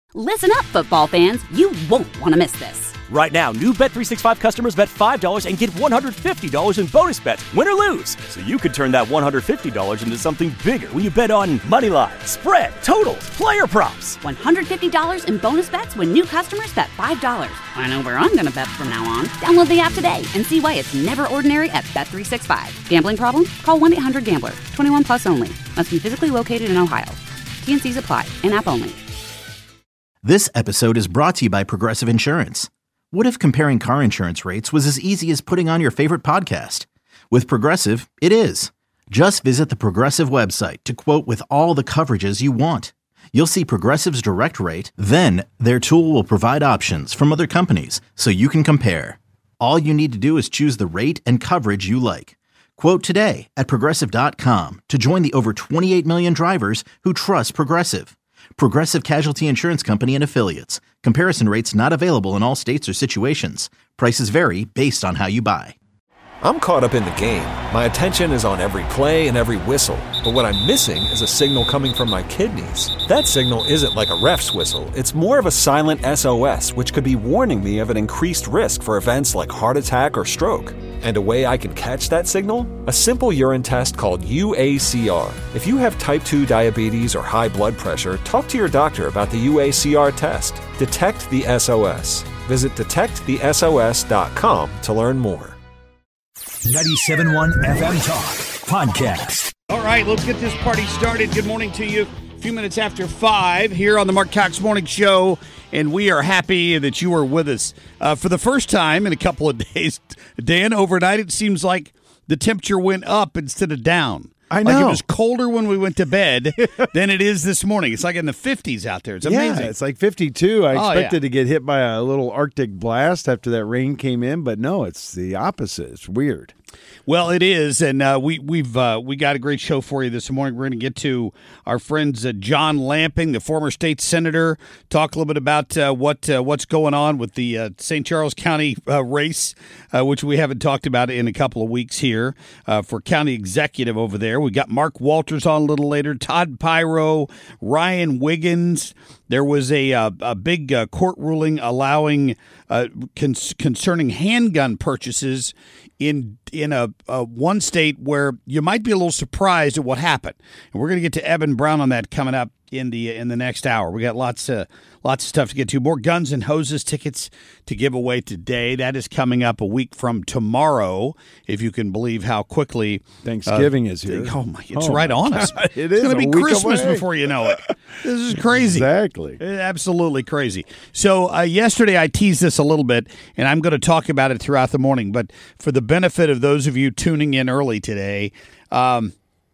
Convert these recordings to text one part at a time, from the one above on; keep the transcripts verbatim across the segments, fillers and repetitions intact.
Listen up, football fans. You won't want to miss this. Right now, new Bet three sixty-five customers bet five dollars and get one hundred fifty dollars in bonus bets, win or lose. So you could turn that one hundred fifty dollars into something bigger when you bet on money line, spread, totals, player props. one hundred fifty dollars in bonus bets when new customers bet five dollars. I know where I'm going to bet from now on. Download the app today and see why it's never ordinary at Bet three sixty-five. Gambling problem? Call one eight hundred gambler. twenty-one plus only. Must be physically located in Ohio. T and C's apply. In-app only. This episode is brought to you by Progressive Insurance. What if comparing car insurance rates was as easy as putting on your favorite podcast? With Progressive, it is. Just visit the Progressive website to quote with all the coverages you want. You'll see Progressive's direct rate, then their tool will provide options from other companies so you can compare. All you need to do is choose the rate and coverage you like. Quote today at Progressive dot com to join the over twenty-eight million drivers who trust Progressive. Progressive Casualty Insurance Company and Affiliates. Comparison rates not available in all states or situations. Prices vary based on how you buy. I'm caught up in the game. My attention is on every play and every whistle. But what I'm missing is a signal coming from my kidneys. That signal isn't like a ref's whistle. It's more of a silent S O S, which could be warning me of an increased risk for events like heart attack or stroke. And a way I can catch that signal? A simple urine test called U A C R. If you have type two diabetes or high blood pressure, talk to your doctor about the U A C R test. Detect the S O S. Visit detect the S O S dot com to learn more. ninety-seven point one F M Talk Podcast. All right, let's get this party started. Good morning to you. A few minutes after five here on the Mark Cox Morning Show, and we are happy that you are with us. Uh, for the first time in a couple of days, Dan, overnight it seems like the temperature went up instead of down. I know. Like it was colder when we went to bed than it is this morning. It's like in the fifties out there. It's amazing. Yeah, it's like fifty-two. I Oh, expected yeah. to get hit by a little Arctic blast after that rain came in, but no, it's the opposite. It's weird. Well, it is, and uh, we we've uh, we got a great show for you this morning. We're going to get to our friends uh, John Lamping, the former state senator, talk a little bit about uh, what uh, what's going on with the uh, Saint Charles County uh, race, uh, which we haven't talked about in a couple of weeks here uh, for county executive over there. We got Mark Walters on a little later, Todd Pyro, Ryan Wiggins. There was a uh, a big uh, court ruling allowing uh, con- concerning handgun purchases in in a, a one state where you might be a little surprised at what happened. And we're going to get to Evan Brown on that coming up in the in the next hour. We got lots of lots of stuff to get to. More Guns and Hoses tickets to give away today. That is coming up a week from tomorrow, if you can believe how quickly Thanksgiving uh, is here. Oh my! It's oh right my on us. God, it it's is going to a be week Christmas away. before you know it. This is crazy. Exactly. Absolutely crazy. So uh, yesterday I teased this a little bit, and I'm going to talk about it throughout the morning. But for the benefit of those of you tuning in early today, um,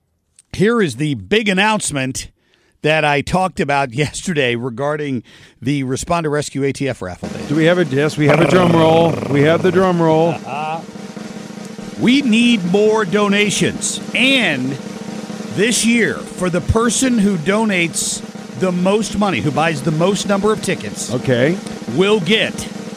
here is the big announcement that I talked about yesterday regarding the Responder Rescue A T F raffle day. Do we have a yes? We have a drum roll. We have the drum roll. We need more donations, and this year, for the person who donates the most money, who buys the most number of tickets, Okay. will get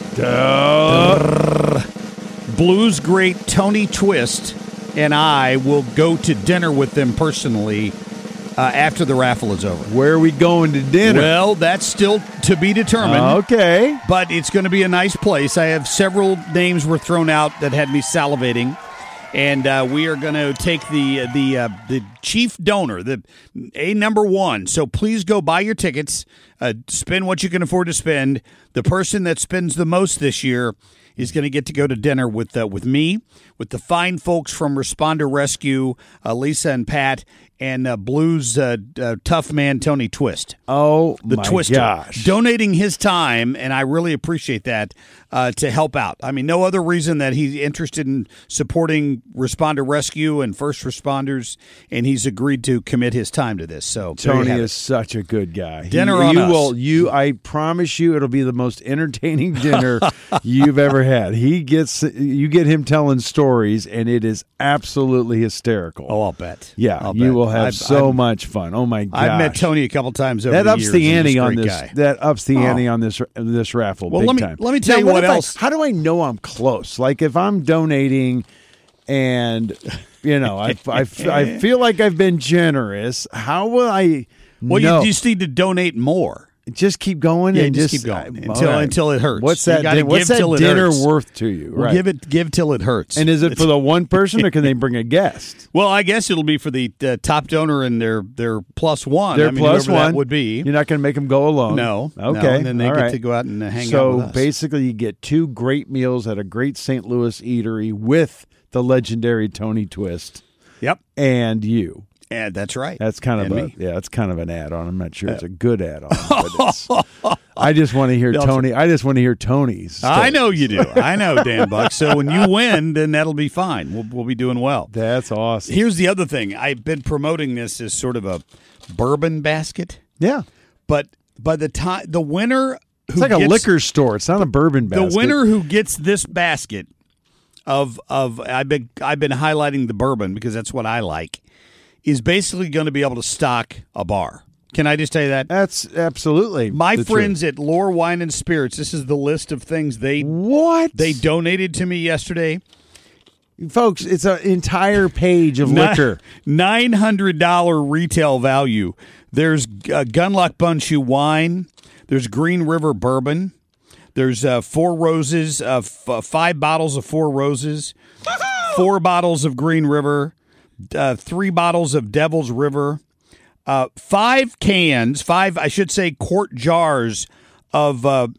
Duh. blues great Tony Twist, and I will go to dinner with them personally uh, after the raffle is over. Where are we going to dinner? Well, that's still to be determined. Okay. But it's going to be a nice place. I have several names were thrown out that had me salivating. And uh, we are going to take the the uh, the chief donor, the a number one. So please go buy your tickets. Uh, spend what you can afford to spend. The person that spends the most this year is going to get to go to dinner with uh, with me, with the fine folks from Responder Rescue, uh, Lisa and Pat, and uh, Blues uh, uh, tough man Tony Twist. Oh, The my Twister, gosh. donating his time, and I really appreciate that, uh, to help out. I mean, no other reason that he's interested in supporting Responder Rescue and first responders, and he's agreed to commit his time to this. So there you Tony have is it. such a good guy. Dinner He- on you us. will you I promise you it'll be the most entertaining dinner you've ever had. He gets you get him telling stories and it is absolutely hysterical. Oh, I'll bet. Yeah, I'll you bet. will have I've- so I've- much fun. Oh my gosh. I've met Tony a couple times over That the ups years. the and he's ante a on great this. guy. That ups the Oh. ante on this this raffle. Well, big let me- time. let me tell Now, you what what if I- else- how do I know I'm close? Like if I'm donating, and you know I, I, I feel like I've been generous. How will I? Well, know? you just need to donate more. Just keep going Yeah, and just, just keep going uh, until all right. until it hurts. What's You that? gotta Din- what's give that till it dinner hurts. worth to you? Well, Right. give it, give till it hurts. And is it for the one person, or can they bring a guest? Well, I guess it'll be for the uh, top donor and their their plus one. Their I mean, plus whoever one that would be. You're not going to make them go alone. No. Okay. No, and then they all get right. to go out and uh, hang so out with us. basically, you get two great meals at a great Saint Louis eatery with the legendary Tony Twist Yep. and you. And that's right. That's kind of And a me. yeah. That's kind of an add-on. I'm not sure it's a good add-on. But it's, I just want to hear They'll- Tony. I just want to hear Tony's. I stories. know you do. I know, Dan Buck. So when you win, then that'll be fine. We'll, we'll be doing well. That's awesome. Here's the other thing. I've been promoting this as sort of a bourbon basket, Yeah, but by the time the winner who it's like a gets, liquor store. It's not a bourbon basket. the winner who gets this basket of of I've been I've been highlighting the bourbon because that's what I like, is basically going to be able to stock a bar. Can I just tell you that? That's absolutely My the friends truth. at Lore Wine and Spirits, this is the list of things they What they donated to me yesterday. folks? It's an entire page of liquor. nine hundred dollars retail value. There's uh, Gunlock Bundschuh wine. There's Green River bourbon. There's uh, Four Roses, uh, f- uh, five bottles of Four Roses, four bottles of Green River, uh, three bottles of Devil's River, uh, five cans, five, I should say, quart jars of uh,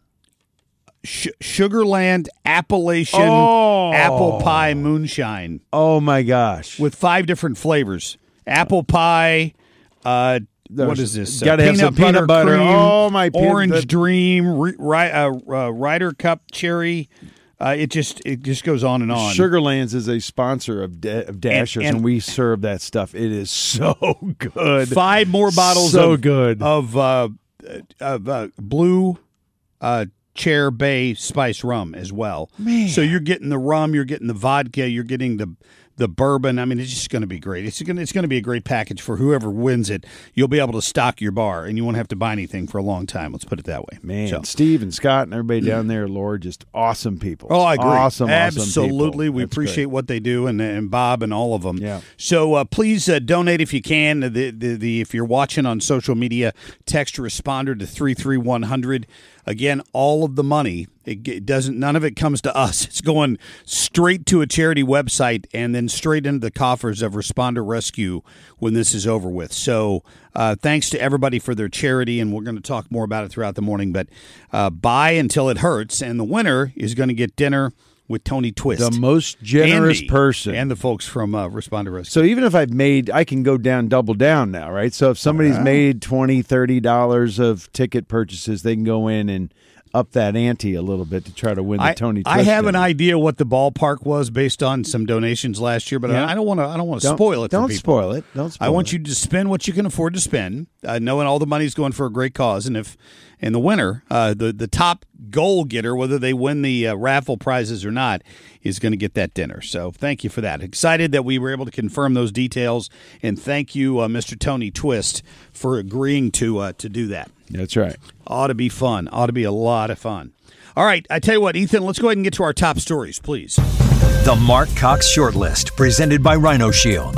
Sh- Sugarland Appalachian Oh. apple pie moonshine Oh my gosh! with five different flavors: apple pie. Uh, There's- what is this? gotta have some peanut butter. cream, Oh, my pin- orange that- dream, ri- ri- uh, uh, Ryder Cup cherry. Uh, it just it just goes on and on. Sugarlands is a sponsor of, da- of Dashers, and, and- we serve that stuff. It is so good. Five more bottles. So of, good. of uh, of uh, blue uh, Chair Bay spice rum as well. Man. So you're getting the rum, you're getting the vodka, you're getting the the bourbon. I mean, it's just going to be great. It's going to, it's going to be a great package for whoever wins it. You'll be able to stock your bar, and you won't have to buy anything for a long time. Let's put it that way. Man, So- Steve and Scott and everybody down there, Lord, just awesome people. Oh, I agree. Awesome, Absolutely. awesome We people. That's appreciate great. what they do, and, and Bob and all of them. Yeah. So uh, please uh, donate if you can. The, the the if you're watching on social media, text responder to three three one hundred. Again, all of the money, it, it doesn't. None of it comes to us. It's going straight to a charity website and then straight into the coffers of Responder Rescue when this is over with. So uh, thanks to everybody for their charity, and we're going to talk more about it throughout the morning. But uh, buy until it hurts, and the winner is going to get dinner with Tony Twist, The most generous and me, person. and the folks from uh, Responder Rescue. So even if I've made, I can go down, double down now, right? So if somebody's made twenty dollars, thirty dollars of ticket purchases, they can go in and up that ante a little bit to try to win the I, Tony Twist I have an dinner. idea what the ballpark was based on some donations last year, but Yeah. I, I don't want to. I don't want to Don't- spoil it. Don't for people. spoil it. Don't spoil I want it. you to spend what you can afford to spend, uh, knowing all the money's going for a great cause. And if and the winner, uh, the the top goal getter, whether they win the uh, raffle prizes or not, is going to get that dinner. So thank you for that. Excited that we were able to confirm those details, and thank you, uh, Mister Tony Twist, for agreeing to uh, to do that. That's right. Ought to be fun. Ought to be a lot of fun. All right, I tell you what, Ethan, let's go ahead and get to our top stories, please. The Mark Cox Shortlist, presented by Rhino Shield.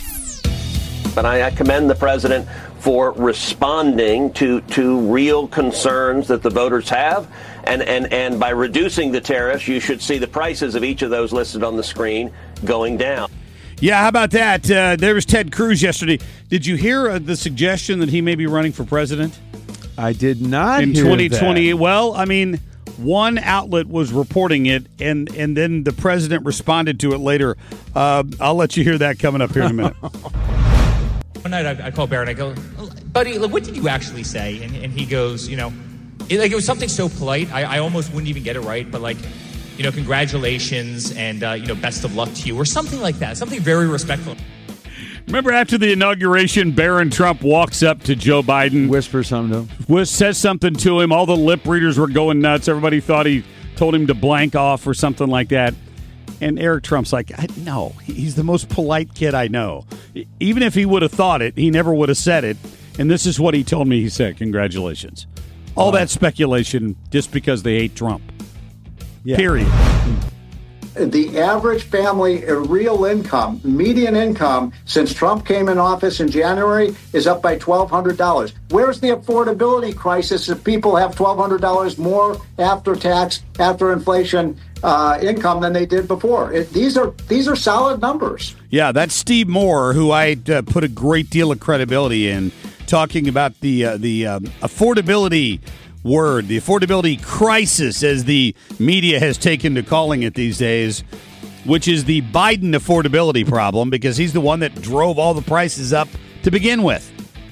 But I, I commend the president for responding to to real concerns that the voters have. And, and, and by reducing the tariffs, you should see the prices of each of those listed on the screen going down. Yeah, how about that? Uh, there was Ted Cruz yesterday. Did you hear uh, the suggestion that he may be running for president I did not in hear twenty twenty? that. Well, I mean, one outlet was reporting it, and, and then the president responded to it later. Uh, I'll let you hear that coming up here in a minute. One night I, I called Barrett and I go, buddy, like, what did you actually say? And, and he goes, you know, it, like it was something so polite, I, I almost wouldn't even get it right, but like, you know, congratulations and, uh, you know, best of luck to you or something like that, something very respectful. Remember after the inauguration, Barron Trump walks up to Joe Biden, Whisper something to him. was, says something to him. All the lip readers were going nuts. Everybody thought he told him to blank off or something like that. And Eric Trump's like, I, no, he's the most polite kid I know. Even if he would have thought it, he never would have said it. And this is what he told me he said. Congratulations. All that speculation just because they hate Trump. Yeah. Period. the average family real income, median income, since Trump came in office in January, is up by twelve hundred dollars. Where's the affordability crisis if people have twelve hundred dollars more after tax, after inflation uh, income than they did before? It, these are these are solid numbers. Yeah, that's Steve Moore, who I uh, put a great deal of credibility in, talking about the uh, the um, affordability word, the affordability crisis, as the media has taken to calling it these days, which is the Biden affordability problem, because he's the one that drove all the prices up to begin with.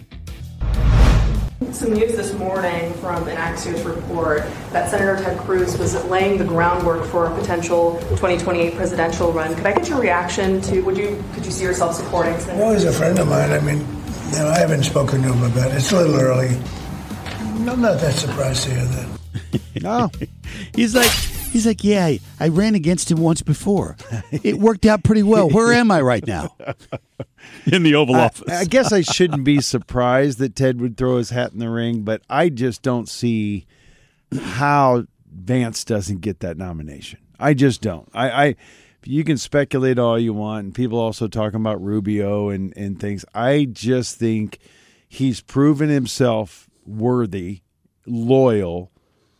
Some news this morning from an Axios report that Senator Ted Cruz was laying the groundwork for a potential twenty twenty-eight presidential run. Could I get your reaction to, would you, could you see yourself supporting Senator? Well, he's a friend of mine. I mean, you know, I haven't spoken to him about it. It's a little early. I'm not that surprised to hear that. No. He's like, he's like, yeah, I, I ran against him once before. It worked out pretty well. Where am I right now? In the Oval I, Office. I guess I shouldn't be surprised that Ted would throw his hat in the ring, but I just don't see how Vance doesn't get that nomination. I just don't. I, I you can speculate all you want, and people also talking about Rubio and, and things. I just think he's proven himself worthy, loyal,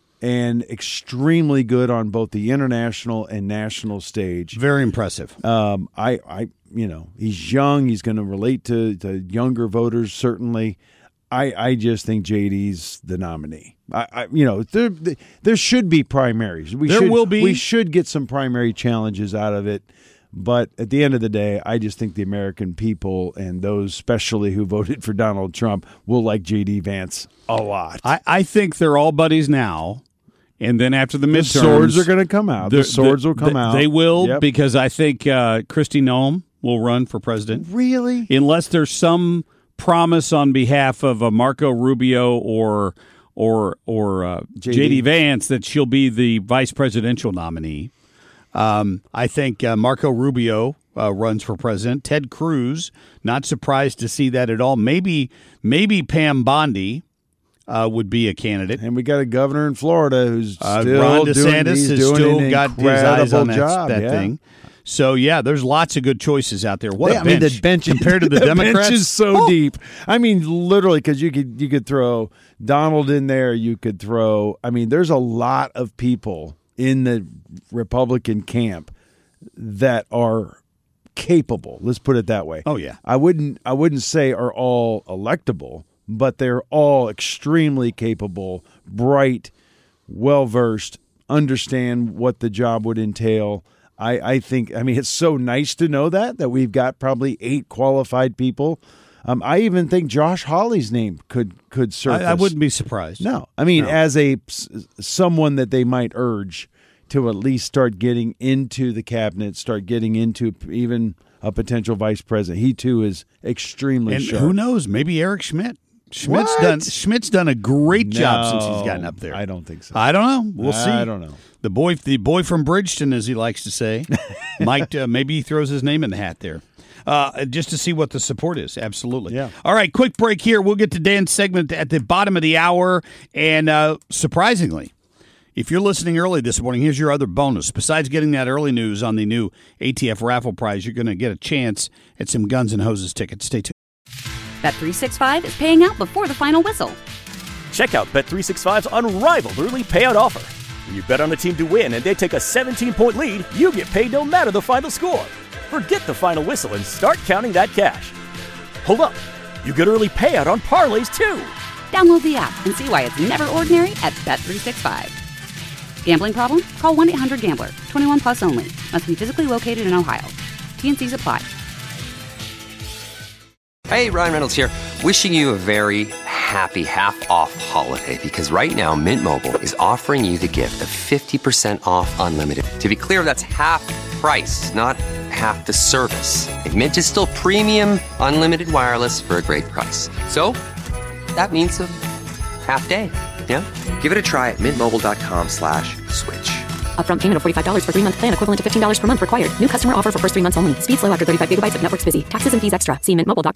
and extremely good on both the international and national stage. Very impressive. Um, I, I, you know, he's young. He's going to relate to, to younger voters, certainly. I, I just think J D's the nominee. I, I you know, there, there should be primaries. We there should, will be. We should get some primary challenges out of it. But at the end of the day, I just think the American people, and those especially who voted for Donald Trump, will like J D Vance a lot. I, I think they're all buddies now. And then after the midterms, the swords are going to come out. The swords will come the, out. They will, yep. because I think uh, Kristi Noem will run for president. Really? Unless there's some promise on behalf of uh, Marco Rubio or or or uh, J D. J D Vance that she'll be the vice presidential nominee. Um, I think uh, Marco Rubio uh, runs for president. Ted Cruz, not surprised to see that at all. Maybe maybe Pam Bondi uh, would be a candidate. And we got a governor in Florida who's uh, still Ron doing, DeSantis he's has doing still an got his eyes on that, job, that yeah. thing. So, yeah, there's lots of good choices out there. What yeah, a bench. I mean, the bench compared to the, the Democrats. bench is so oh. deep. I mean, literally, because you could you could throw Donald in there. You could throw. I mean, there's a lot of people in the Republican camp that are capable. Let's put it that way. Oh yeah. I wouldn't. I wouldn't say are all electable, but they're all extremely capable, bright, well versed, understand what the job would entail. I, I think, I mean, it's so nice to know that, that we've got probably eight qualified people. Um, I even think Josh Hawley's name could could surface. I, I wouldn't be surprised. No. I mean, no. as a someone that they might urge to at least start getting into the cabinet, start getting into even a potential vice president. He, too, is extremely and sharp. Who knows? Maybe Eric Schmidt. Schmidt's What? done Schmidt's done a great No, job since he's gotten up there. I don't think so. I don't know. We'll see. I don't know. The boy, the boy from Bridgeton, as he likes to say, might uh, maybe he throws his name in the hat there, uh, just to see what the support is. Absolutely. Yeah. All right, quick break here. We'll get to Dan's segment at the bottom of the hour, and uh, surprisingly, if you're listening early this morning, here's your other bonus. Besides getting that early news on the new A T F raffle prize, you're going to get a chance at some Guns N' Hoses tickets. Stay tuned. Bet three sixty-five is paying out before the final whistle. Check out Bet three sixty-five's unrivaled early payout offer. When you bet on a team to win and they take a seventeen-point lead, you get paid no matter the final score. Forget the final whistle and start counting that cash. Hold up. You get early payout on parlays, too. Download the app and see why it's never ordinary at Bet three sixty-five. Gambling problem? Call one eight hundred gambler. twenty-one plus only. Must be physically located in Ohio. T N Cs apply. Hey, Ryan Reynolds here. Wishing you a very happy half-off holiday, because right now Mint Mobile is offering you the gift of fifty percent off unlimited. To be clear, that's half price, not half the service. And Mint is still premium unlimited wireless for a great price. So that means a half day. Yeah? Give it a try at mintmobile.com slash switch. Upfront payment of forty-five dollars for three-month plan equivalent to fifteen dollars per month required. New customer offer for first three months only. Speed slow after thirty-five gigabytes if network busy. Taxes and fees extra. See mint mobile dot com.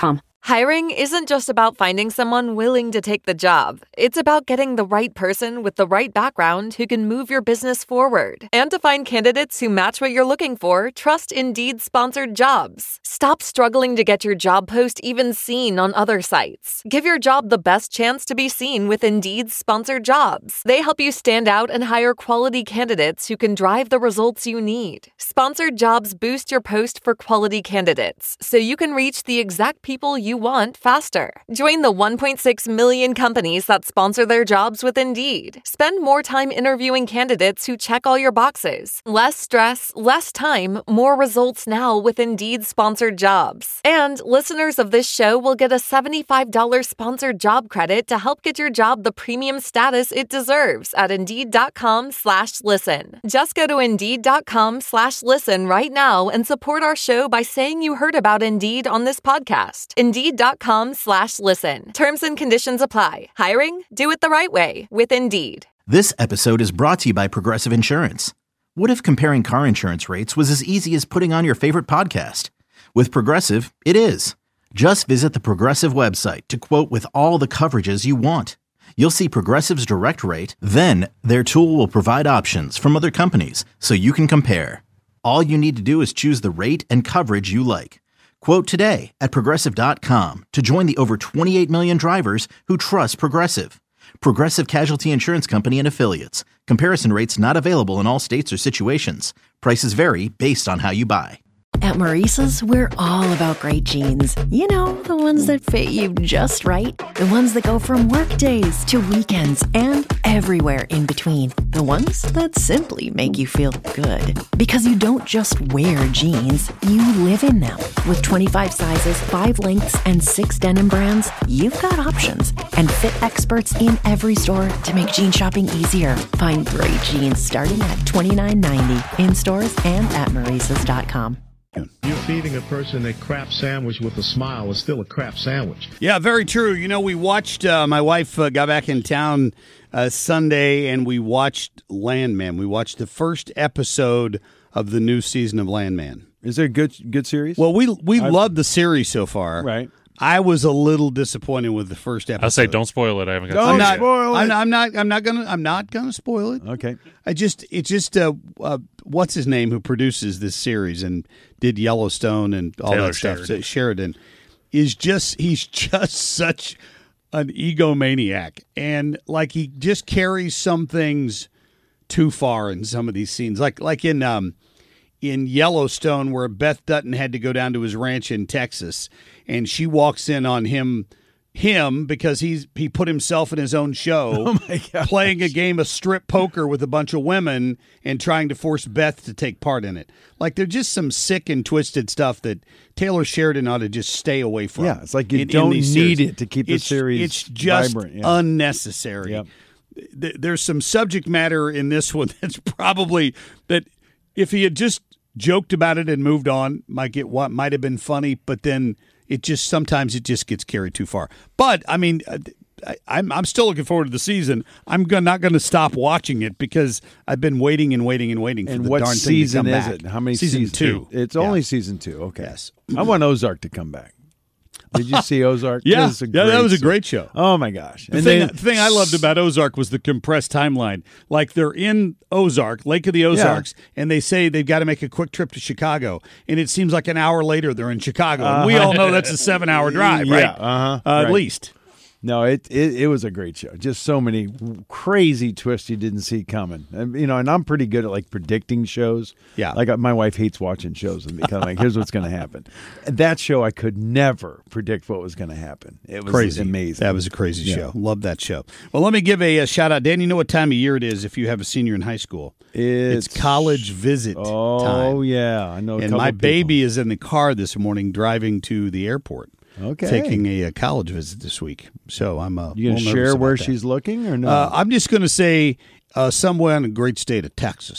Hiring isn't just about finding someone willing to take the job. It's about getting the right person with the right background who can move your business forward. And to find candidates who match what you're looking for, trust Indeed-sponsored jobs. Stop struggling to get your job post even seen on other sites. Give your job the best chance to be seen with Indeed-sponsored jobs. They help you stand out and hire quality candidates who can drive the results you need. Sponsored jobs boost your post for quality candidates, so you can reach the exact people you want faster. Join the one point six million companies that sponsor their jobs with Indeed. Spend more time interviewing candidates who check all your boxes. Less stress, less time, more results now with Indeed-sponsored jobs. And listeners of this show will get a seventy-five dollars sponsored job credit to help get your job the premium status it deserves at Indeed.com slash listen. Just go to Indeed.com slash listen right now and support our show by saying you heard about Indeed on this podcast. Indeed.com slash listen. Terms and conditions apply. Hiring? Do it the right way with Indeed. This episode is brought to you by Progressive Insurance. What if comparing car insurance rates was as easy as putting on your favorite podcast? With Progressive, it is. Just visit the Progressive website to quote with all the coverages you want. You'll see Progressive's direct rate, then their tool will provide options from other companies so you can compare. All you need to do is choose the rate and coverage you like. Quote today at Progressive dot com to join the over twenty-eight million drivers who trust Progressive. Progressive Casualty Insurance Company and Affiliates. Comparison rates not available in all states or situations. Prices vary based on how you buy. At Maurice's, we're all about great jeans. You know, the ones that fit you just right. The ones that go from work days to weekends and everywhere in between. The ones that simply make you feel good. Because you don't just wear jeans, you live in them. With twenty-five sizes, five lengths, and six denim brands, you've got options. And fit experts in every store to make jean shopping easier. Find great jeans starting at twenty-nine ninety in stores and at Maurices dot com. You're feeding a person a crap sandwich with a smile. It's still a crap sandwich. Yeah, very true. You know, we watched, uh, my wife uh, got back in town uh, Sunday, and we watched Landman. We watched the first episode of the new season of Landman. Is it a good good series? Well, we we love the series so far. Right. I was a little disappointed with the first episode. I'll say, don't spoil it. I haven't got. Don't I'm not, spoil it. I'm, I'm not. I'm not gonna. I'm not gonna spoil it. Okay. I just. It's just. Uh, uh, what's his name who produces this series and did Yellowstone and all Taylor that stuff? Sheridan. Sheridan is just. He's just such an egomaniac, and like he just carries some things too far in some of these scenes. Like like in um in Yellowstone, where Beth Dutton had to go down to his ranch in Texas, and she walks in on him. Him because he's he put himself in his own show, Oh my gosh. playing a game of strip poker with a bunch of women and trying to force Beth to take part in it. Like there's just some sick and twisted stuff that Taylor Sheridan ought to just stay away from. Yeah, it's like you in- in don't these need series. it to keep the It's- series It's just vibrant, yeah. unnecessary. Yep. Th- There's some subject matter in this one that's probably that if he had just joked about it and moved on, might get what might have been funny, but then. It just sometimes it just gets carried too far. But I mean, I, I'm I'm still looking forward to the season. I'm go- not going to stop watching it because I've been waiting and waiting and waiting for And the what darn season thing to is come back. it? How many season seasons? two? It's Yeah. only season two. Okay. Yes. I want Ozark to come back. Did you see Ozark? Yeah, was a yeah, that great was a se- great show. Oh my gosh! The And thing, they- the thing I loved about Ozark was the compressed timeline. Like they're in Ozark, Lake of the Ozarks, and they say they've got to make a quick trip to Chicago, and it seems like an hour later they're in Chicago. And we Uh-huh. all know that's a seven-hour drive, right? Yeah, uh-huh, Uh, At right. least. No, it, it it was a great show. Just so many crazy twists you didn't see coming. And, you know, and I'm pretty good at like predicting shows. Yeah. Like uh, my wife hates watching shows and because like, here's what's going to happen. That show I could never predict what was going to happen. It was Crazy. amazing. That was a crazy Yeah. show. Love that show. Well, let me give a, a shout out. Dan, you know what time of year it is if you have a senior in high school? It's, It's college visit Oh time. yeah, I know. a And couple my people. baby is in the car this morning driving to the airport. Okay. Taking a, a college visit this week. So I'm uh, You a gonna little share nervous where about that. she's looking or no? Uh, I'm just going to say uh, somewhere in the great state of Texas.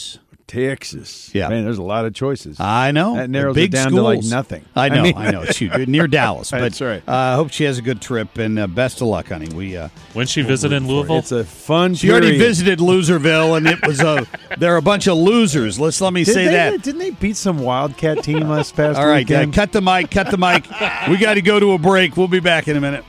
Texas. Yeah. Man, there's a lot of choices. I know. That narrows Big it down schools. to like nothing. I know, I, mean, I know. It's huge. Near Dallas. But, That's right. I uh, hope she has a good trip, and uh, best of luck, honey. We uh, When she visited in Louisville? It's a fun She already period. visited Loserville, and it was a. They're a bunch of losers. Let's let me Did say they, that. Didn't they beat some Wildcat team last past All right, uh, weekend? cut the mic. Cut the mic. We got to go to a break. We'll be back in a minute.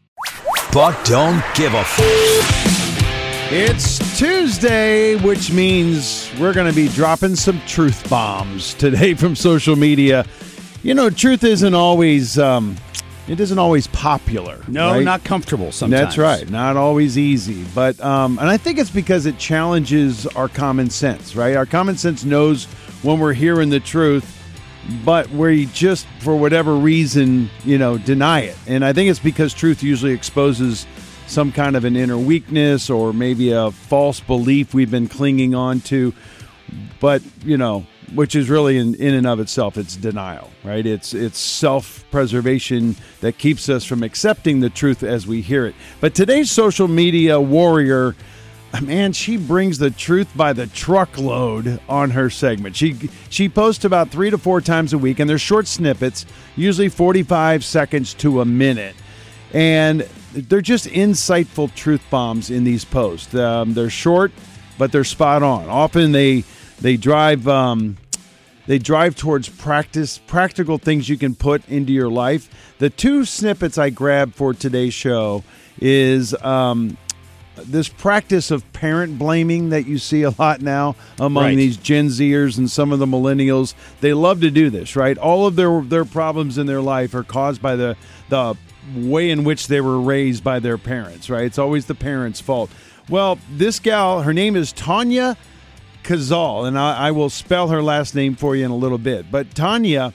Buck don't give a f- It's Tuesday, which means we're going to be dropping some truth bombs today from social media. You know, truth isn't always um, it isn't always popular. No, right? not comfortable sometimes. That's right. Not always easy. But um, and I think it's because it challenges our common sense, right? Our common sense knows when we're hearing the truth, but we just, for whatever reason, you know, deny it. And I think it's because truth usually exposes some kind of an inner weakness or maybe a false belief we've been clinging on to. But, you know, which is really in, in and of itself, it's denial, right? It's it's self-preservation that keeps us from accepting the truth as we hear it. But today's social media warrior, man, she brings the truth by the truckload on her segment. She she posts about three to four times a week, and they're short snippets, usually forty-five seconds to a minute. And they're just insightful truth bombs in these posts. Um, they're short, but they're spot on. Often they they drive um, they drive towards practice practical things you can put into your life. The two snippets I grabbed for today's show is um, this practice of parent blaming that you see a lot now among Right. these Gen Zers and some of the millennials. They love to do this, right? All of their their problems in their life are caused by the the way in which they were raised by their parents, right? It's always the parents' fault. Well, this gal, her name is Tanya Kazal, and I, I will spell her last name for you in a little bit. But Tanya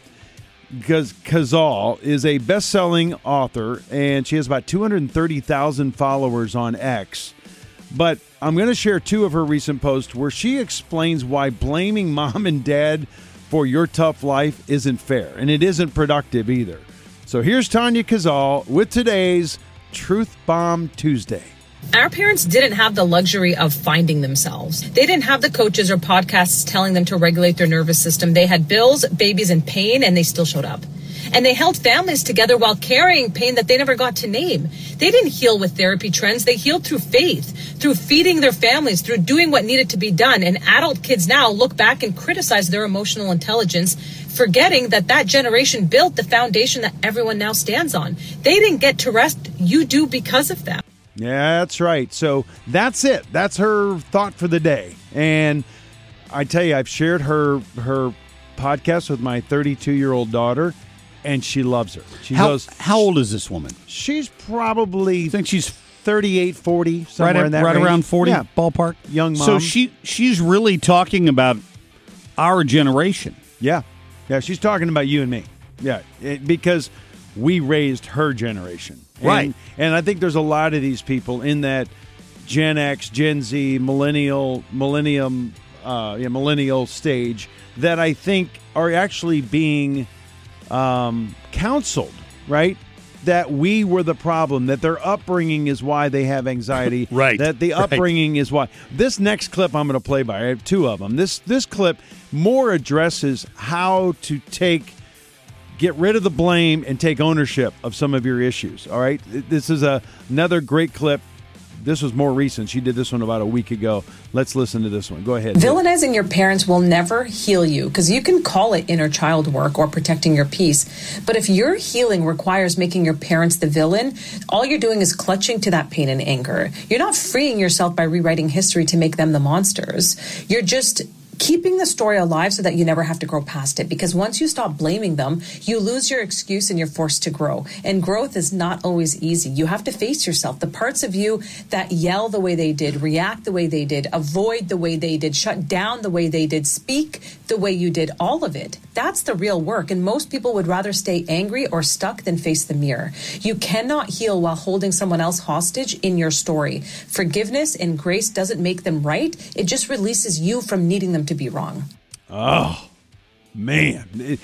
Kazal is a best-selling author, and she has about two hundred thirty thousand followers on X. But I'm going to share two of her recent posts where she explains why blaming mom and dad for your tough life isn't fair, and it isn't productive either. So here's Tanya Kazal with today's Truth Bomb Tuesday. Our parents didn't have the luxury of finding themselves. They didn't have the coaches or podcasts telling them to regulate their nervous system. They had bills, babies in pain, and they still showed up. And they held families together while carrying pain that they never got to name. They didn't heal with therapy trends. They healed through faith, through feeding their families, through doing what needed to be done. And adult kids now look back and criticize their emotional intelligence, forgetting that that generation built the foundation that everyone now stands on. They didn't get to rest. You do because of them. Yeah, that's right. So that's it. That's her thought for the day. And I tell you, I've shared her her podcast with my thirty-two-year-old daughter, and she loves her. She How, goes, how old is this woman? She's probably, I think she's thirty-eight, forty, somewhere right, at, in that right range. around forty, Yeah, ballpark. young mom. So she she's really talking about our generation. Yeah. Yeah, she's talking about you and me. Yeah, it, because we raised her generation. And, Right. And I think there's a lot of these people in that Gen X, Gen Z, millennial, millennium, uh, yeah, millennial stage that I think are actually being um, counseled, right? That we were the problem, that their upbringing is why they have anxiety. Right. That the Right. upbringing is why. This next clip I'm going to play by, I have two of them. This this clip more addresses how to take, get rid of the blame and take ownership of some of your issues. All right. This is a, another great clip. This was more recent. She did this one about a week ago. Let's listen to this one. Go ahead. Villainizing your parents will never heal you because you can call it inner child work or protecting your peace. But if your healing requires making your parents the villain, all you're doing is clutching to that pain and anger. You're not freeing yourself by rewriting history to make them the monsters. You're just keeping the story alive so that you never have to grow past it. Because once you stop blaming them, you lose your excuse and you're forced to grow. And growth is not always easy. You have to face yourself. The parts of you that yell the way they did, react the way they did, avoid the way they did, shut down the way they did, speak the way you did, all of it. That's the real work. And most people would rather stay angry or stuck than face the mirror. You cannot heal while holding someone else hostage in your story. Forgiveness and grace doesn't make them right. It just releases you from needing them to be wrong. Oh, man. It-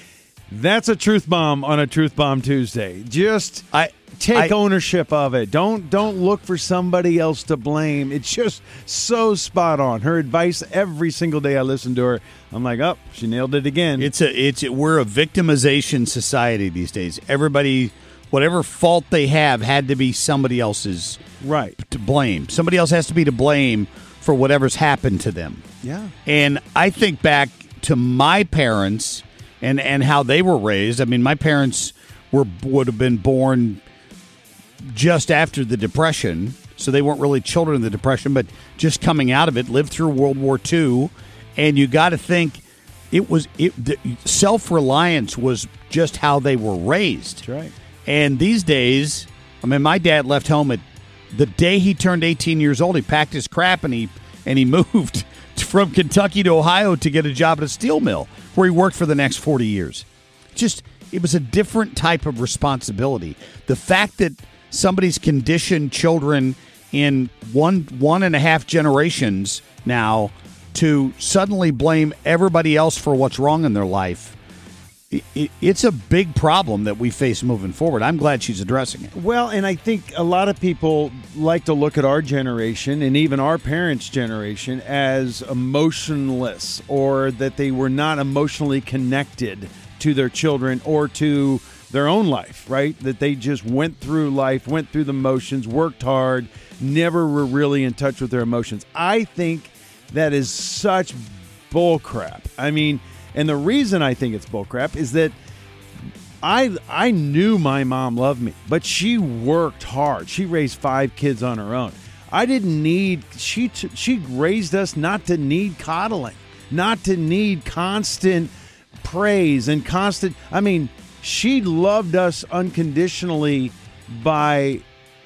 That's a truth bomb on a Truth Bomb Tuesday. Just I take I, ownership of it. Don't don't look for somebody else to blame. It's just so spot on. Her advice every single day I listen to her, I'm like, oh, she nailed it again. It's a it's we're a victimization society these days. Everybody, whatever fault they have, had to be somebody else's right to blame. Somebody else has to be to blame for whatever's happened to them. Yeah. And I think back to my parents and, and how they were raised. I mean, my parents were would have been born just after the Depression, so they weren't really children of the Depression, but just coming out of it, lived through World War Two, and you got to think it was it self-reliance was just how they were raised. That's right. And these days, I mean, my dad left home at the day he turned eighteen years old. He packed his crap and he and he moved from Kentucky to Ohio to get a job at a steel mill where he worked for the next forty years. Just, it was a different type of responsibility. The fact that somebody's conditioned children in one one and a half generations now to suddenly blame everybody else for what's wrong in their life, it, it, it's a big problem that we face moving forward. I'm glad she's addressing it. Well, and I think a lot of people like to look at our generation and even our parents' generation as emotionless, or that they were not emotionally connected to their children or to their own life, right? That they just went through life, went through the motions, worked hard, never were really in touch with their emotions. I think that is such bullcrap. I mean, and the reason I think it's bullcrap is that I I knew my mom loved me, but she worked hard. She raised five kids on her own. I didn't need, she she raised us not to need coddling, not to need constant praise and constant, I mean, she loved us unconditionally by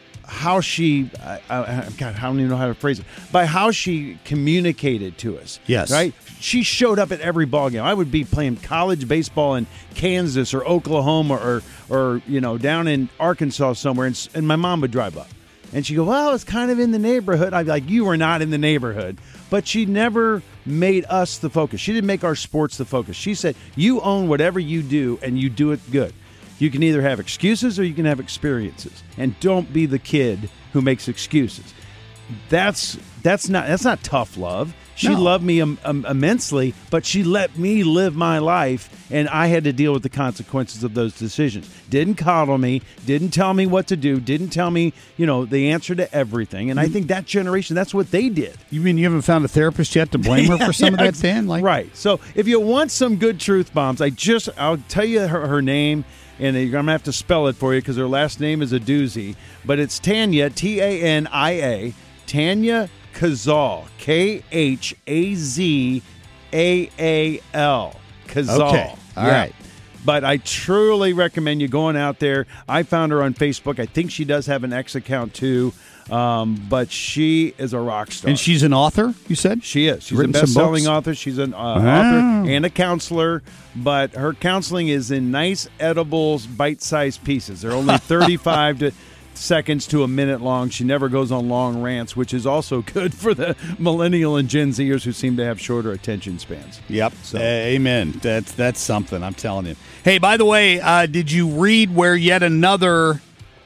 how she, I, I, God, I don't even know how to phrase it, by how she communicated to us. Yes. Right? She showed up at every ball game. I would be playing college baseball in Kansas or Oklahoma or, or you know, down in Arkansas somewhere, and, and my mom would drive up. And she'd go, well, it's kind of in the neighborhood. I'd be like, you were not in the neighborhood. But she never made us the focus. She didn't make our sports the focus. She said, you own whatever you do, and you do it good. You can either have excuses or you can have experiences. And don't be the kid who makes excuses. That's that's not that's not tough love. She No. loved me um, um, immensely, but she let me live my life, and I had to deal with the consequences of those decisions. Didn't coddle me, didn't tell me what to do, didn't tell me, you know, the answer to everything. And I think that generation, that's what they did. You mean you haven't found a therapist yet to blame her for some Yeah, of that, Dan? Like, right. So if you want some good truth bombs, I just, I'll tell you her, her name, and you're going to have to spell it for you because her last name is a doozy. But it's Tanya, T A N I A, Tanya Khazal, K H A Z A A L. Khazal. Okay. All Yeah. right. But I truly recommend you going out there. I found her on Facebook. I think she does have an X account too. Um, but she is a rock star. And she's an author, you said? She is. She's Written a some best-selling books? author. She's an uh, Oh. author and a counselor. But her counseling is in nice, edible, bite-sized pieces. They're only thirty-five to seconds to a minute long. She never goes on long rants, which is also good for the millennial and Gen Zers who seem to have shorter attention spans. Yep. So. Amen. That's that's something, I'm telling you. Hey, by the way, uh, did you read where yet another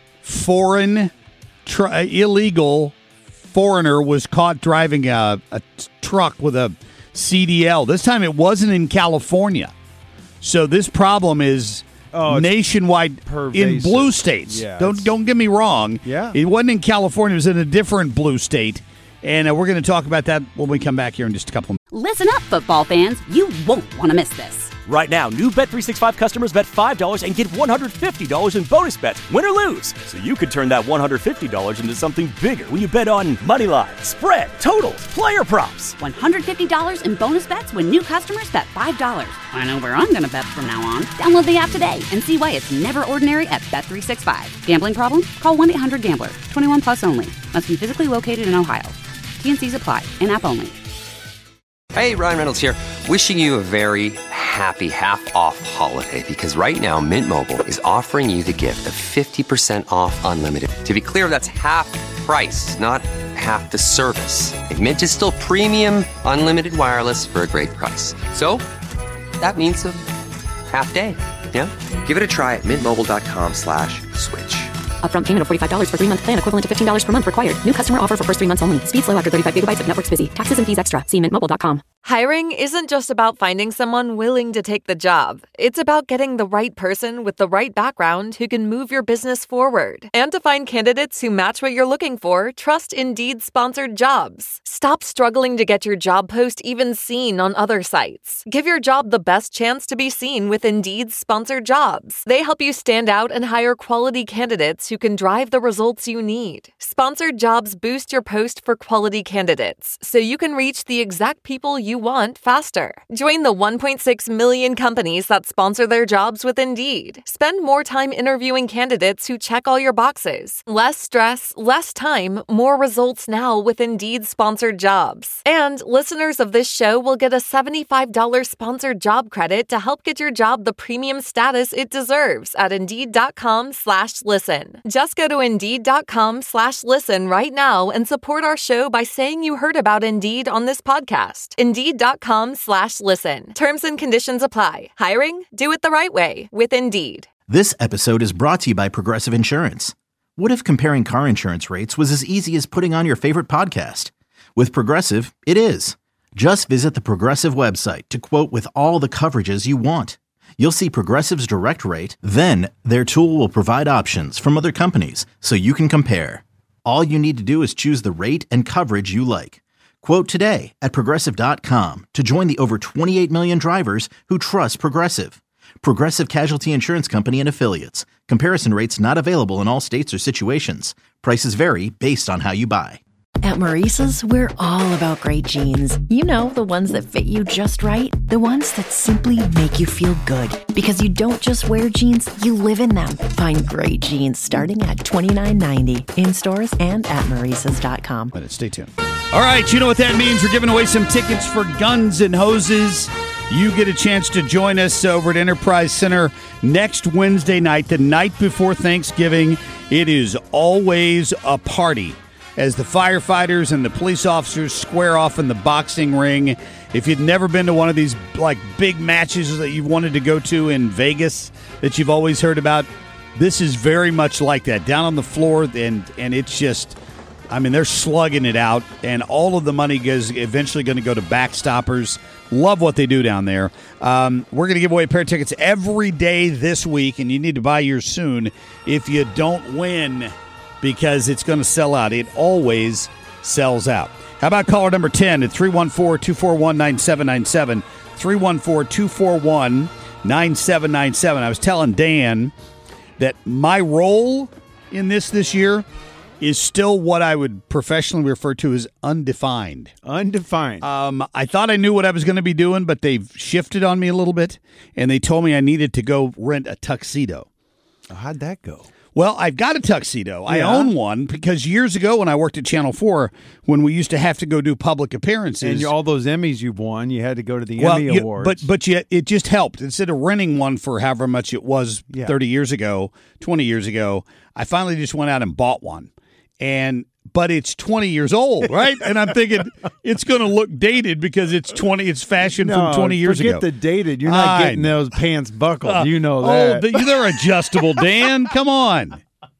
foreign, tr- illegal foreigner was caught driving a, a t- truck with a C D L? This time it wasn't in California. So this problem is Oh, it's nationwide in pervasive. blue states. Yeah, don't it's- don't get me wrong. Yeah. It wasn't in California. It was in a different blue state. And uh, we're going to talk about that when we come back here in just a couple of minutes. Listen up, football fans. You won't want to miss this. Right now, new Bet three sixty-five customers bet five dollars and get one hundred fifty dollars in bonus bets, win or lose. So you could turn that one hundred fifty dollars into something bigger when you bet on money line, spread, totals, player props. one hundred fifty dollars in bonus bets when new customers bet five dollars. I know where I'm going to bet from now on. Download the app today and see why it's never ordinary at Bet three sixty-five. Gambling problem? Call one eight hundred gambler. twenty-one plus only. Must be physically located in Ohio. T N Cs apply. In-app only. Hey, Ryan Reynolds here, wishing you a very happy half-off holiday, because right now Mint Mobile is offering you the gift of fifty percent off unlimited. To be clear, that's half price, not half the service. And Mint is still premium unlimited wireless for a great price. So that means a half day. Yeah? Give it a try at mintmobile.com slash switch. Upfront payment of forty-five dollars for three-month plan equivalent to fifteen dollars per month required. New customer offer for first three months only. Speed slow after thirty-five gigabytes if network's busy. Taxes and fees extra. See mint mobile dot com. Hiring isn't just about finding someone willing to take the job. It's about getting the right person with the right background who can move your business forward. And to find candidates who match what you're looking for, trust Indeed-sponsored jobs. Stop struggling to get your job post even seen on other sites. Give your job the best chance to be seen with Indeed-sponsored jobs. They help you stand out and hire quality candidates who can drive the results you need. Sponsored jobs boost your post for quality candidates, so you can reach the exact people you want faster. Join the one point six million companies that sponsor their jobs with Indeed. Spend more time interviewing candidates who check all your boxes. Less stress, less time, more results now with Indeed-sponsored jobs. And listeners of this show will get a seventy-five dollars sponsored job credit to help get your job the premium status it deserves at Indeed.com slash listen. Just go to Indeed.com slash listen right now and support our show by saying you heard about Indeed on this podcast. Indeed.com slash listen. Terms and conditions apply. Hiring? Do it the right way with Indeed. This episode is brought to you by Progressive Insurance. What if comparing car insurance rates was as easy as putting on your favorite podcast? With Progressive, it is. Just visit the Progressive website to quote with all the coverages you want. You'll see Progressive's direct rate, then their tool will provide options from other companies so you can compare. All you need to do is choose the rate and coverage you like. Quote today at Progressive dot com to join the over twenty-eight million drivers who trust Progressive. Progressive Casualty Insurance Company and Affiliates. Comparison rates not available in all states or situations. Prices vary based on how you buy. At Maurice's, we're all about great jeans. You know, the ones that fit you just right. The ones that simply make you feel good. Because you don't just wear jeans, you live in them. Find great jeans starting at twenty-nine ninety in stores and at Maurices dot com. But stay tuned. All right, you know what that means. We're giving away some tickets for Guns and Hoses. You get a chance to join us over at Enterprise Center next Wednesday night, the night before Thanksgiving. It is always a party as the firefighters and the police officers square off in the boxing ring. If you've never been to one of these like big matches that you've wanted to go to in Vegas that you've always heard about, this is very much like that. Down on the floor, and and it's just, I mean, they're slugging it out, and all of the money goes eventually going to go to Backstoppers. Love what they do down there. Um, we're going to give away a pair of tickets every day this week, and you need to buy yours soon if you don't win, because it's going to sell out. It always sells out. How about caller number ten at three one four, two four one, nine seven nine seven, three one four, two four one, nine seven nine seven. I was telling Dan that my role in this this year is still what I would professionally refer to as undefined. Undefined. Um, I thought I knew what I was going to be doing, but they've shifted on me a little bit, and they told me I needed to go rent a tuxedo. How'd that go? Well, I've got a tuxedo. I Yeah. own one because years ago when I worked at Channel four, when we used to have to go do public appearances. And all those Emmys you've won, you had to go to the well, Emmy you- Awards. But but yet it just helped. Instead of renting one for however much it was Yeah. thirty years ago, twenty years ago, I finally just went out and bought one. And but it's twenty years old, right? And I'm thinking it's going to look dated because it's twenty. It's fashion no, from twenty years forget ago. the dated. You're not I getting know. those pants buckled. Uh, you know oh, that. the- they're adjustable, Dan. Come on.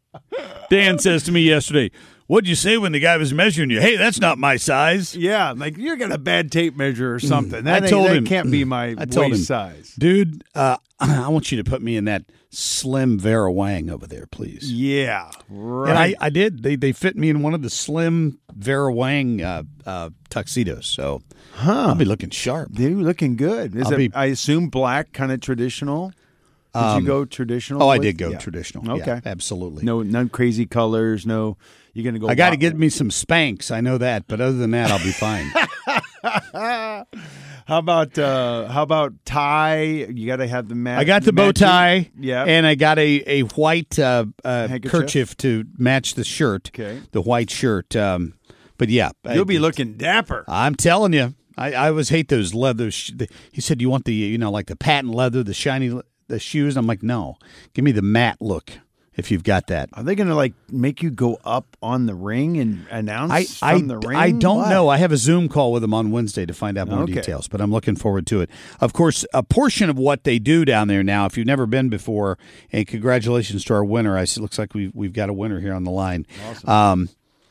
Dan says to me yesterday, "What'd you say when the guy was measuring you? Hey, that's not my size." Yeah, like you're got a bad tape measure or something. That I ain't- told that him can't be my I told waist him, size. dude. Uh, I want you to put me in that slim Vera Wang over there, please. Yeah, right. And I, I did. They they fit me in one of the slim Vera Wang uh, uh, tuxedos. So huh. I'll be looking sharp. Dude, looking good. Is I'll it, be- I assume black, kind of traditional. Did Um, you go traditional? Oh, I with- did go yeah. traditional. Okay, Yeah, absolutely. No, no crazy colors. No, you're gonna go. I got to wild. get me some Spanx. I know that, but other than that, I'll be fine. How about uh, how about tie? You got to have the mat. I got the bow tie, Yeah, and I got a a white uh, uh, Handkerchief? kerchief to match the shirt. Okay. The white shirt. Um, but yeah, you'll I, be looking dapper. I'm telling you, I, I always hate those leather. Sh- the, he said, "You want the you know like the patent leather, the shiny le- the shoes?" I'm like, "No, give me the matte look." if you've got that. Are they going to like make you go up on the ring and announce I, from I, the ring? I don't What? know. I have a Zoom call with them on Wednesday to find out more Okay. details, but I'm looking forward to it. Of course, a portion of what they do down there now, if you've never been before, and congratulations to our winner. I see, it looks like we've, we've got a winner here on the line. Awesome. Um,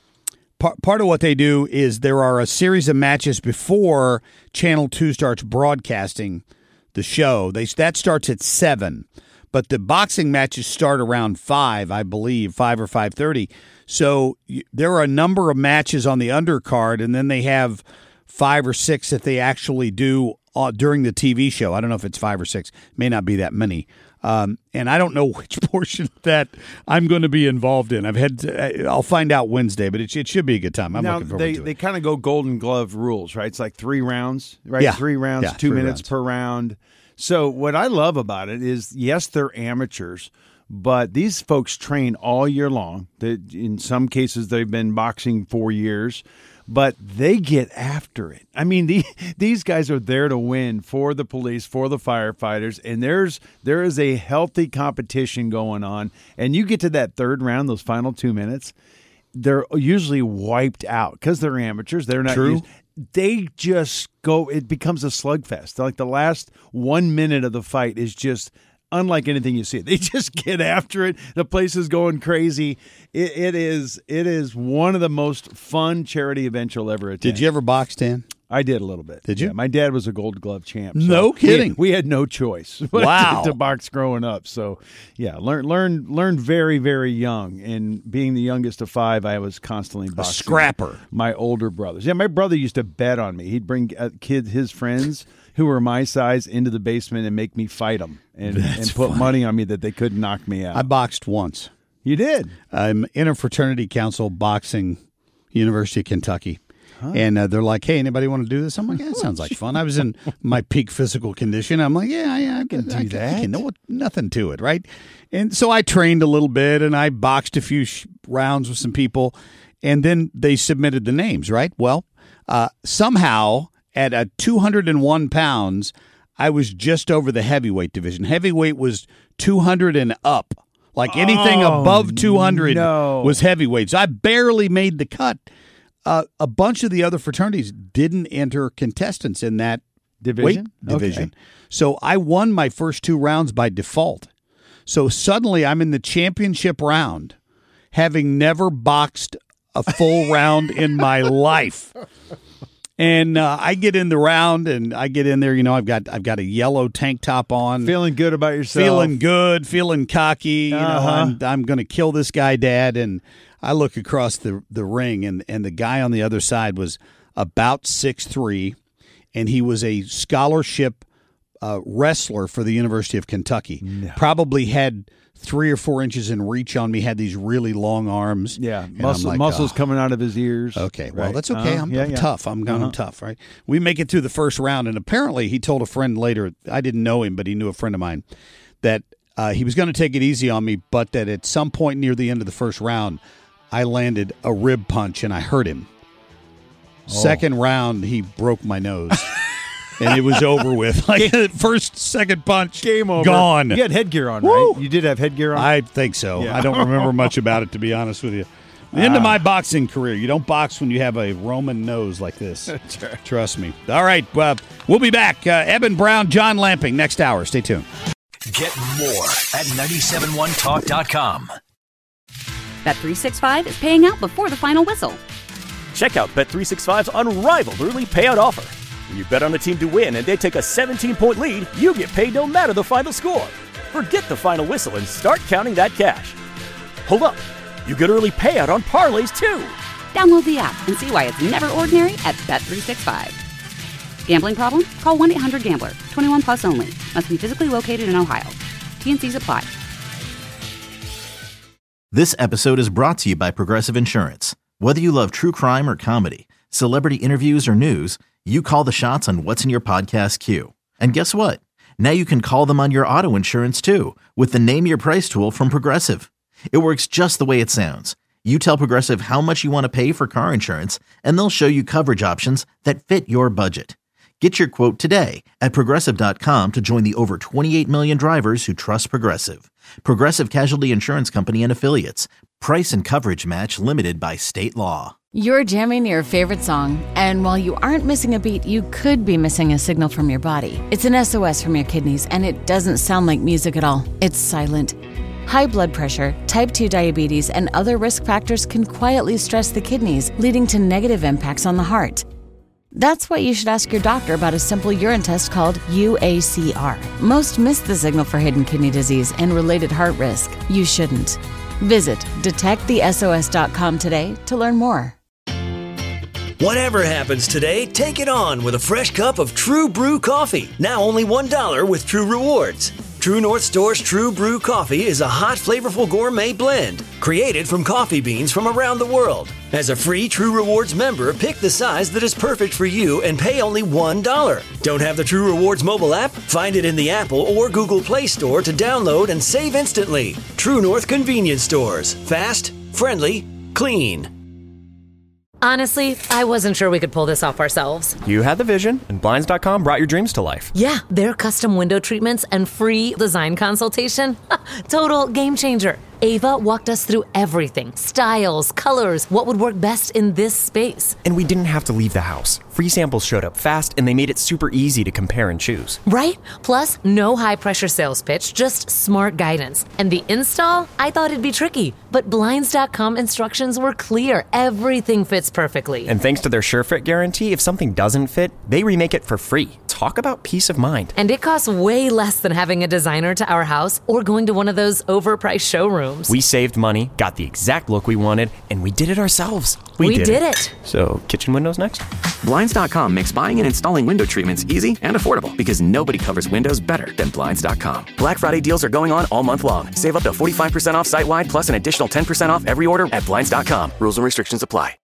part, part of what they do is there are a series of matches before Channel two starts broadcasting the show. They That starts at seven. But the boxing matches start around five, I believe, five or five thirty. So y- there are a number of matches on the undercard, and then they have five or six that they actually do uh, during the T V show. I don't know if it's five or six. May not be that many. Um, and I don't know which portion of that I'm going to be involved in. I've had to, I'll find out Wednesday, but it, it should be a good time. I'm now, looking forward they, to it. They kind of go Golden Glove rules, right? It's like three rounds, right? Yeah. Three rounds, Yeah, two three minutes rounds. per round. So what I love about it is, yes, they're amateurs, but these folks train all year long. They, in some cases, they've been boxing for years, but they get after it. I mean, the, these guys are there to win for the police, for the firefighters, and there's there is a healthy competition going on. And you get to that third round, those final two minutes, they're usually wiped out because they're amateurs. They're not True. used. They just go, it becomes a slugfest. Like the last one minute of the fight is just unlike anything you see. They just get after it. The place is going crazy. It, it is it is one of the most fun charity events you'll ever attend. Did you ever box, Dan? I did a little bit. Did you? Yeah, my dad was a Gold Glove champ. so No we- kidding. We, had no choice. but Wow. To, to box growing up. So, yeah, learn learn learn very very young. And being the youngest of five, I was constantly boxing. scrapper. My older brothers. Yeah, my brother used to bet on me. He'd bring uh, kids, his friends who were my size, into the basement and make me fight them and, That's and put funny. money on me that they couldn't knock me out. I boxed once. You did? I'm in a fraternity council boxing, University of Kentucky. And uh, they're like, hey, anybody want to do this? I'm like, yeah, that sounds like fun. I was in my peak physical condition. I'm like, yeah, yeah, I can do I can, I can, no, nothing to it, right? And so I trained a little bit, and I boxed a few sh- rounds with some people, and then they submitted the names, right? Well, uh, somehow at uh, two hundred one pounds, I was just over the heavyweight division. Heavyweight was two hundred and up. Like anything Oh, above two hundred no. was heavyweight. So I barely made the cut. Uh, a bunch of the other fraternities didn't enter contestants in that Division? weight division. Okay. So I won my first two rounds by default. So suddenly I'm in the championship round, having never boxed a full round in my life. And uh, I get in the round, and I get in there. You know, I've got I've got a yellow tank top on, Feeling good about yourself. feeling good, feeling cocky. You know, Uh-huh. I'm I'm going to kill this guy, Dad. And I look across the the ring, and and the guy on the other side was about six three, and he was a scholarship uh, wrestler for the University of Kentucky. Probably had three or four inches in reach on me. Had these really long arms. Yeah, And I'm muscle, like, muscles "Oh." coming out of his ears. Okay, well, right? that's okay. Uh-huh. I'm, Yeah, I'm yeah. tough. I'm, I'm Uh-huh. tough, right? We make it through the first round, and apparently he told a friend later, I didn't know him, but he knew a friend of mine, that uh, he was going to take it easy on me, but that at some point near the end of the first round, I landed a rib punch, and I hurt him. Oh. Second round, he broke my nose. And it was over with. Like first, second punch, Game over. gone. You had headgear on, Woo! right? You did have headgear on? I think so. Yeah. I don't remember much about it, to be honest with you. The end of my boxing career. You don't box when you have a Roman nose like this. That's right. Trust me. All right. Uh, we'll be back. Uh, Eben Brown, John Lamping, next hour. Stay tuned. Get more at nine seven one talk dot com. Bet three sixty-five is paying out before the final whistle. Check out Bet three sixty-five's unrivaled early payout offer. When you bet on a team to win and they take a seventeen-point lead, you get paid no matter the final score. Forget the final whistle and start counting that cash. Hold up. You get early payout on parlays, too. Download the app and see why it's never ordinary at Bet three sixty-five. Gambling problem? Call one eight hundred gambler. twenty-one plus only. Must be physically located in Ohio. T N Cs apply. This episode is brought to you by Progressive Insurance. Whether you love true crime or comedy, celebrity interviews or news, you call the shots on what's in your podcast queue. And guess what? Now you can call them on your auto insurance too with the Name Your Price tool from Progressive. It works just the way it sounds. You tell Progressive how much you want to pay for car insurance, and they'll show you coverage options that fit your budget. Get your quote today at Progressive dot com to join the over twenty-eight million drivers who trust Progressive. Progressive Casualty Insurance Company and Affiliates. Price and coverage match limited by state law. You're jamming your favorite song, and while you aren't missing a beat, you could be missing a signal from your body. It's an S O S from your kidneys, and it doesn't sound like music at all. It's silent. High blood pressure, type two diabetes, and other risk factors can quietly stress the kidneys, leading to negative impacts on the heart. That's why you should ask your doctor about a simple urine test called U A C R. Most miss the signal for hidden kidney disease and related heart risk. You shouldn't. Visit detect the S O S dot com today to learn more. Whatever happens today, take it on with a fresh cup of True Brew coffee. Now only one dollar with True Rewards. True North Store's True Brew coffee is a hot, flavorful gourmet blend created from coffee beans from around the world. As a free True Rewards member, pick the size that is perfect for you and pay only one dollar. Don't have the True Rewards mobile app? Find it in the Apple or Google Play Store to download and save instantly. True North Convenience Stores. Fast, friendly, clean. Honestly, I wasn't sure we could pull this off ourselves. You had the vision, and Blinds dot com brought your dreams to life. Yeah, their custom window treatments and free design consultation. Total game changer. Ava walked us through everything. Styles, colors, what would work best in this space. And we didn't have to leave the house. Free samples showed up fast, and they made it super easy to compare and choose. Right? Plus, no high-pressure sales pitch, just smart guidance. And the install? I thought it'd be tricky, but Blinds dot com instructions were clear. Everything fits perfectly. And thanks to their SureFit guarantee, if something doesn't fit, they remake it for free. Talk about peace of mind. And it costs way less than having a designer to our house or going to one of those overpriced showrooms. We saved money, got the exact look we wanted, and we did it ourselves. We, we did, did it. it. So, kitchen windows next? Blinds dot com makes buying and installing window treatments easy and affordable because nobody covers windows better than Blinds dot com. Black Friday deals are going on all month long. Save up to forty-five percent off site-wide plus an additional ten percent off every order at Blinds dot com. Rules and restrictions apply.